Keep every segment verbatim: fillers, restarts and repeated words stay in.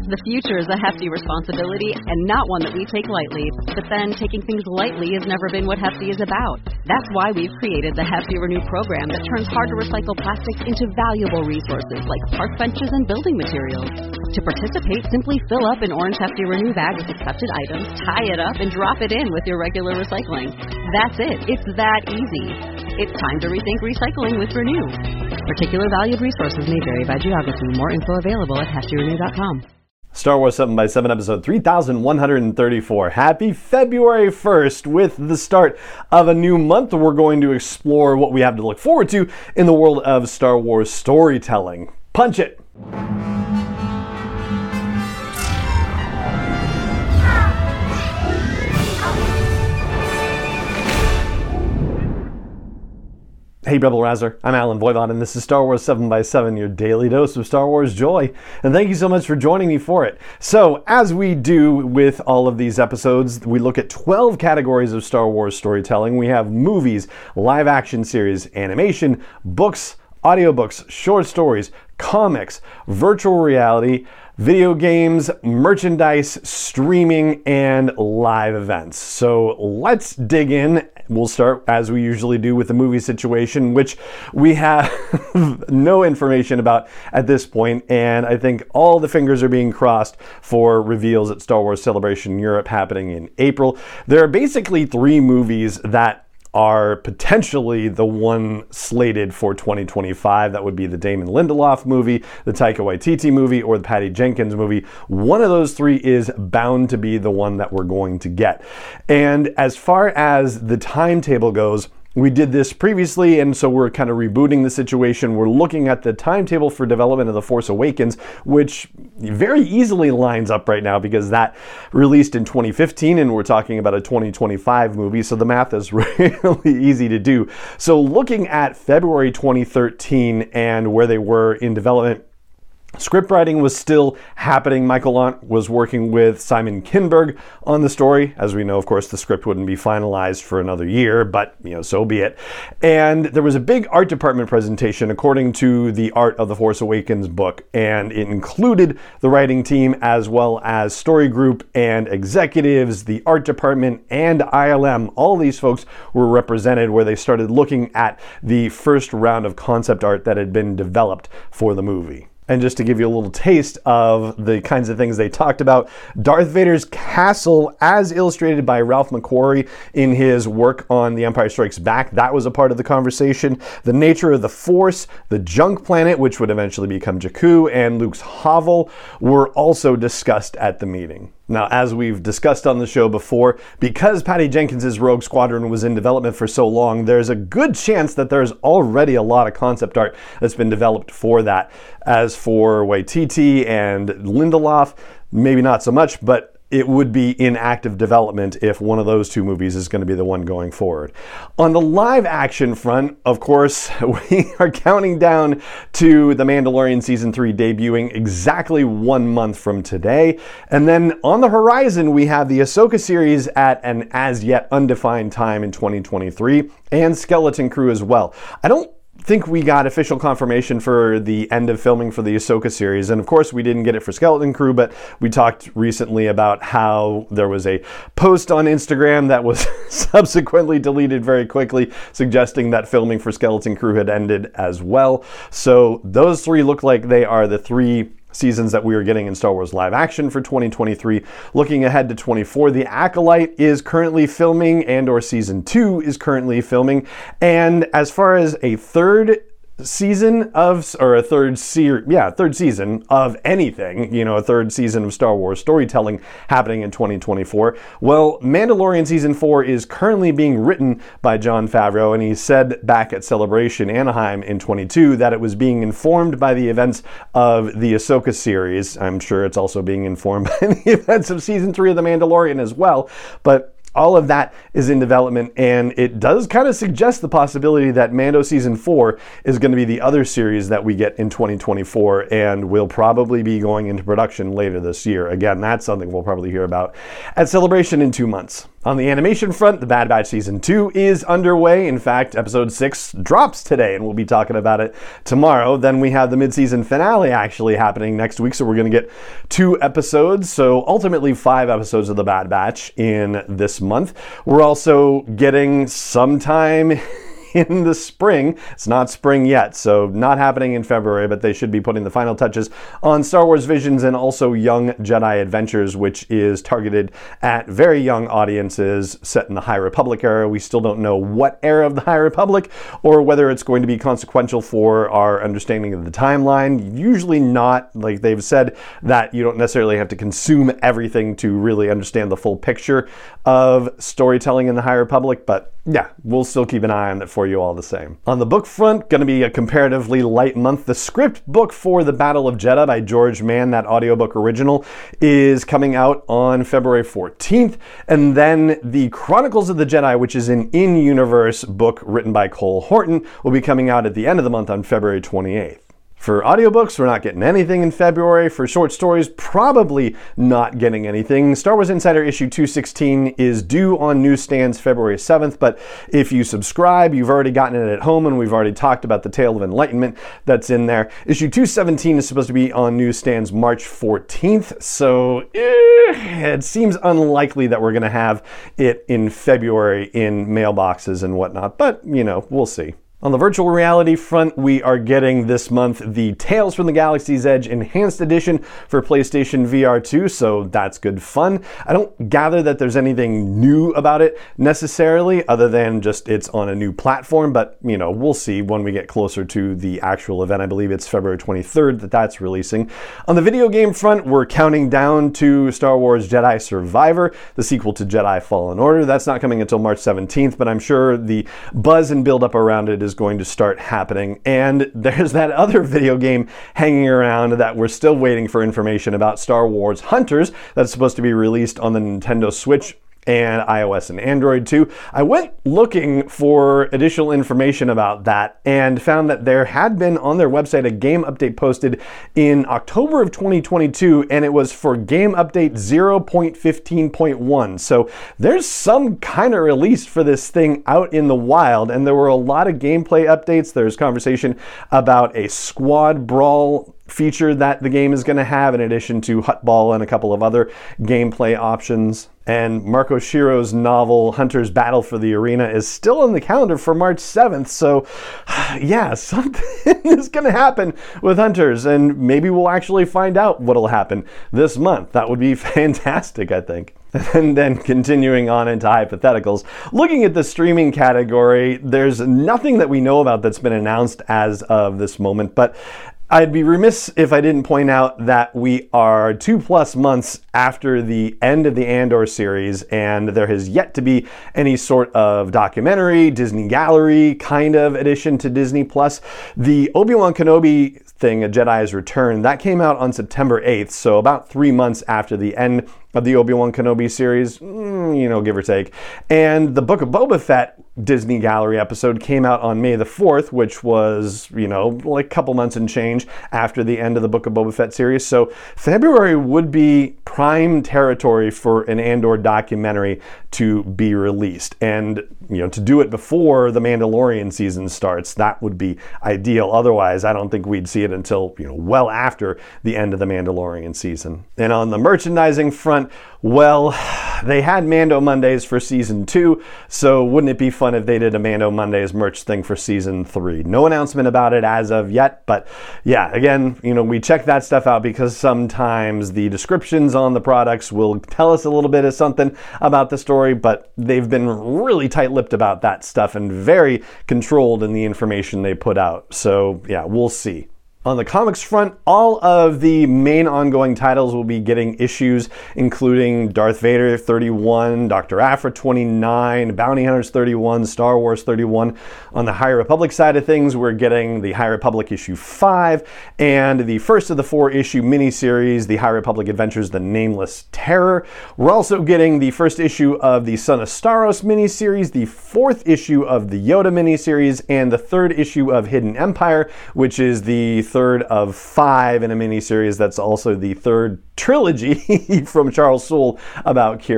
The future is a hefty responsibility and not one that we take lightly. But then, taking things lightly has never been what Hefty is about. That's why we've created the Hefty Renew program that turns hard-to-recycle plastics into valuable resources like park benches and building materials. To participate, simply fill up an orange Hefty Renew bag with accepted items, tie it up, and drop it in with your regular recycling. That's it. It's that easy. It's time to rethink recycling with Renew. Particular valued resources may vary by geography. More info available at hefty renew dot com. Star Wars seven by seven episode three thousand one hundred thirty-four. Happy February first. With the start of a new month, we're going to explore what we have to look forward to in the world of Star Wars storytelling. Punch it! Hey Rebel Rouser, I'm Alan Voivod, and this is Star Wars seven by seven, your daily dose of Star Wars joy. And thank you so much for joining me for it. So, as we do with all of these episodes, we look at twelve categories of Star Wars storytelling. We have movies, live action series, animation, books, audiobooks, short stories, comics, virtual reality, video games, merchandise, streaming, and live events. So let's dig in. We'll start, as we usually do, with the movie situation, which we have no information about at this point, and I think all the fingers are being crossed for reveals at Star Wars Celebration Europe happening in April. There are basically three movies that are potentially the one slated for twenty twenty-five. That would be the Damon Lindelof movie, the Taika Waititi movie, or the Patty Jenkins movie. One of those three is bound to be the one that we're going to get. And as far as the timetable goes, we did this previously, and so we're kind of rebooting the situation. We're looking at the timetable for development of The Force Awakens, which very easily lines up right now because that released in twenty fifteen, and we're talking about a twenty twenty-five movie, so the math is really easy to do. So looking at February twenty thirteen and where they were in development, script writing was still happening. Michael Lont was working with Simon Kinberg on the story. As we know, of course, the script wouldn't be finalized for another year, but, you know, so be it. And there was a big art department presentation according to the Art of the Force Awakens book, and it included the writing team as well as story group and executives, the art department, and I L M. All these folks were represented where they started looking at the first round of concept art that had been developed for the movie. And just to give you a little taste of the kinds of things they talked about, Darth Vader's castle, as illustrated by Ralph McQuarrie in his work on The Empire Strikes Back, that was a part of the conversation. The nature of the Force, the junk planet, which would eventually become Jakku, and Luke's hovel were also discussed at the meeting. Now, as we've discussed on the show before, because Patty Jenkins' Rogue Squadron was in development for so long, there's a good chance that there's already a lot of concept art that's been developed for that. As for Waititi and Lindelof, maybe not so much, but it would be in active development if one of those two movies is going to be the one going forward. On the live action front, of course, we are counting down to The Mandalorian Season three debuting exactly one month from today. And then on the horizon, we have the Ahsoka series at an as yet undefined time in twenty twenty-three, and Skeleton Crew as well. I don't think we got official confirmation for the end of filming for the Ahsoka series, and of course we didn't get it for Skeleton Crew, but we talked recently about how there was a post on Instagram that was subsequently deleted very quickly, suggesting that filming for Skeleton Crew had ended as well. So those three look like they are the three seasons that we are getting in Star Wars live action for twenty twenty-three. Looking ahead to twenty-four, The Acolyte is currently filming, and or season two is currently filming. And as far as a third season of, or a third se- yeah, third season of anything, you know, a third season of Star Wars storytelling happening in twenty twenty-four. Well, Mandalorian Season four is currently being written by Jon Favreau, and he said back at Celebration Anaheim in twenty-two that it was being informed by the events of the Ahsoka series. I'm sure it's also being informed by the events of Season three of The Mandalorian as well, but all of that is in development, and it does kind of suggest the possibility that Mando Season four is going to be the other series that we get in twenty twenty-four, and will probably be going into production later this year. Again, that's something we'll probably hear about at Celebration in two months. On the animation front, The Bad Batch Season two is underway. In fact, Episode six drops today, and we'll be talking about it tomorrow. Then we have the mid-season finale actually happening next week, so we're going to get two episodes. So ultimately five episodes of The Bad Batch in this month. We're also getting sometime in the spring. It's not spring yet, so not happening in February, but they should be putting the final touches on Star Wars Visions and also Young Jedi Adventures, which is targeted at very young audiences set in the High Republic era. We still don't know what era of the High Republic or whether it's going to be consequential for our understanding of the timeline. Usually not. Like they've said that you don't necessarily have to consume everything to really understand the full picture of storytelling in the High Republic, but yeah, we'll still keep an eye on it for you all the same. On the book front, going to be a comparatively light month. The script book for The Battle of Jedha by George Mann, that audiobook original, is coming out on February fourteenth. And then the Chronicles of the Jedi, which is an in-universe book written by Cole Horton, will be coming out at the end of the month on February twenty-eighth. For audiobooks, we're not getting anything in February. For short stories, probably not getting anything. Star Wars Insider issue two sixteen is due on newsstands February seventh, but if you subscribe, you've already gotten it at home, and we've already talked about the Tale of Enlightenment that's in there. Issue two seventeen is supposed to be on newsstands March fourteenth, so eh, it seems unlikely that we're going to have it in February in mailboxes and whatnot, but, you know, we'll see. On the virtual reality front, we are getting this month the Tales from the Galaxy's Edge Enhanced Edition for PlayStation V R two, so that's good fun. I don't gather that there's anything new about it necessarily, other than just it's on a new platform, but, you know, we'll see when we get closer to the actual event. I believe it's February twenty-third that that's releasing. On the video game front, we're counting down to Star Wars Jedi Survivor, the sequel to Jedi Fallen Order. That's not coming until March seventeenth, but I'm sure the buzz and build-up around it is going to start happening. And there's that other video game hanging around that we're still waiting for information about, Star Wars Hunters, that's supposed to be released on the Nintendo Switch and iOS and Android too. I went looking for additional information about that and found that there had been on their website a game update posted in October of twenty twenty-two, and it was for game update zero point fifteen point one. So there's some kind of release for this thing out in the wild, and there were a lot of gameplay updates. There's conversation about a squad brawl feature that the game is going to have, in addition to Huttball and a couple of other gameplay options. And Marco Shiro's novel Hunter's Battle for the Arena is still on the calendar for March seventh, so yeah, something is going to happen with Hunters, and maybe we'll actually find out what'll happen this month. That would be fantastic, I think. And then continuing on into hypotheticals, looking at the streaming category, there's nothing that we know about that's been announced as of this moment, but I'd be remiss if I didn't point out that we are two plus months after the end of the Andor series, and there has yet to be any sort of documentary, Disney Gallery kind of addition to Disney Plus. The Obi-Wan Kenobi thing, A Jedi's Return, that came out on September eighth, so about three months after the end of the Obi-Wan Kenobi series, you know, give or take. And the Book of Boba Fett Disney Gallery episode came out on May the fourth, which was, you know, like a couple months and change after the end of the Book of Boba Fett series. So February would be prime territory for an Andor documentary to be released. And, you know, to do it before the Mandalorian season starts, that would be ideal. Otherwise, I don't think we'd see it until, you know, well after the end of the Mandalorian season. And on the merchandising front, well, they had Mando Mondays for season two, so wouldn't it be fun if they did a Mando Mondays merch thing for season three? No announcement about it as of yet, but yeah, again, you know, we check that stuff out because sometimes the descriptions on the products will tell us a little bit of something about the story, but they've been really tight-lipped about that stuff and very controlled in the information they put out. So yeah, we'll see. On the comics front, all of the main ongoing titles will be getting issues, including Darth Vader thirty-one, Doctor Aphra twenty-nine, Bounty Hunters thirty-one, Star Wars thirty-one. On the High Republic side of things, we're getting the High Republic issue five, and the first of the four issue miniseries, the High Republic Adventures, The Nameless Terror. We're also getting the first issue of the Son of Staros miniseries, the fourth issue of the Yoda miniseries, and the third issue of Hidden Empire, which is the third of five in a miniseries that's also the third trilogy from Charles Soule about Kira.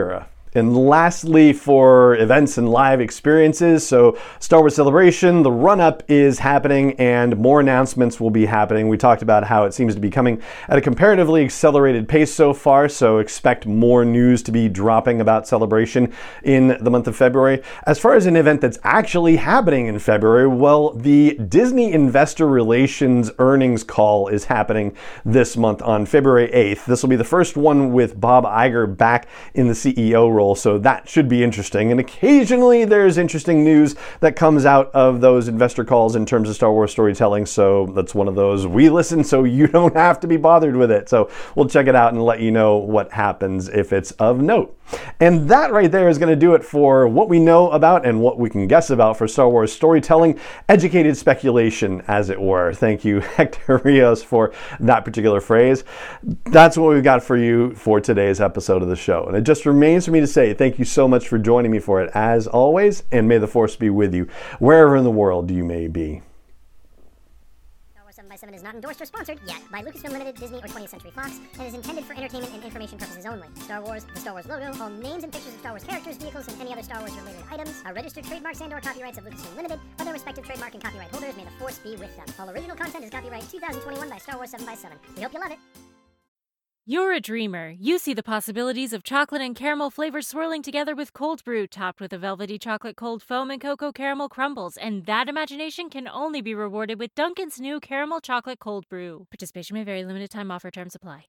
And lastly, for events and live experiences, so Star Wars Celebration, the run-up is happening and more announcements will be happening. We talked about how it seems to be coming at a comparatively accelerated pace so far, so expect more news to be dropping about Celebration in the month of February. As far as an event that's actually happening in February, well, the Disney Investor Relations earnings call is happening this month on February eighth. This will be the first one with Bob Iger back in the C E O role. So that should be interesting. And occasionally there's interesting news that comes out of those investor calls in terms of Star Wars storytelling. So that's one of those we listen so you don't have to be bothered with it. So we'll check it out and let you know what happens if it's of note. And that right there is going to do it for what we know about and what we can guess about for Star Wars storytelling, educated speculation, as it were. Thank you, Hector Rios, for that particular phrase. That's what we've got for you for today's episode of the show. And it just remains for me to say thank you so much for joining me for it, as always, and may the Force be with you wherever in the world you may be. seven by seven is not endorsed or sponsored yet by Lucasfilm Limited, Disney, or twentieth Century Fox, and is intended for entertainment and information purposes only. Star Wars, the Star Wars logo, all names and pictures of Star Wars characters, vehicles, and any other Star Wars-related items are registered trademarks and/or copyrights of Lucasfilm Limited, or their respective trademark and copyright holders. May the Force be with them. All original content is copyright twenty twenty-one by Star Wars seven by seven. We hope you love it. You're a dreamer. You see the possibilities of chocolate and caramel flavors swirling together with cold brew, topped with a velvety chocolate cold foam and cocoa caramel crumbles, and that imagination can only be rewarded with Dunkin's new caramel chocolate cold brew. Participation may vary. Limited time offer. Terms apply.